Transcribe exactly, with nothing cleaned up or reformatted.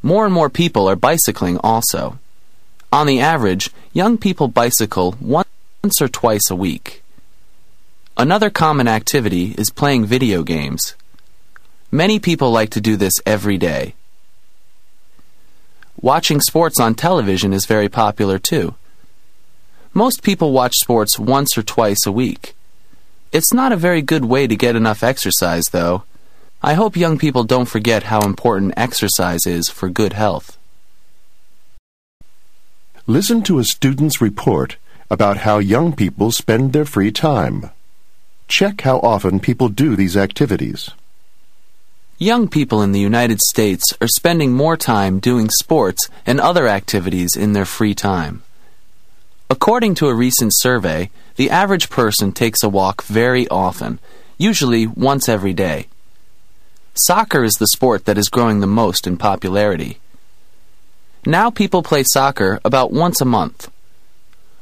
More and more people are bicycling also. On the average, young people bicycle once or twice a week. Another common activity is playing video games. Many people like to do this every day. Watching sports on television is very popular too. Most people watch sports once or twice a week. It's not a very good way to get enough exercise, though. I hope young people don't forget how important exercise is for good health. Listen to a student's report about how young people spend their free time. Check how often people do these activities. Young people in the United States are spending more time doing sports and other activities in their free time. According to a recent survey, the average person takes a walk very often, usually once every day. Soccer is the sport that is growing the most in popularity. Now people play soccer about once a month.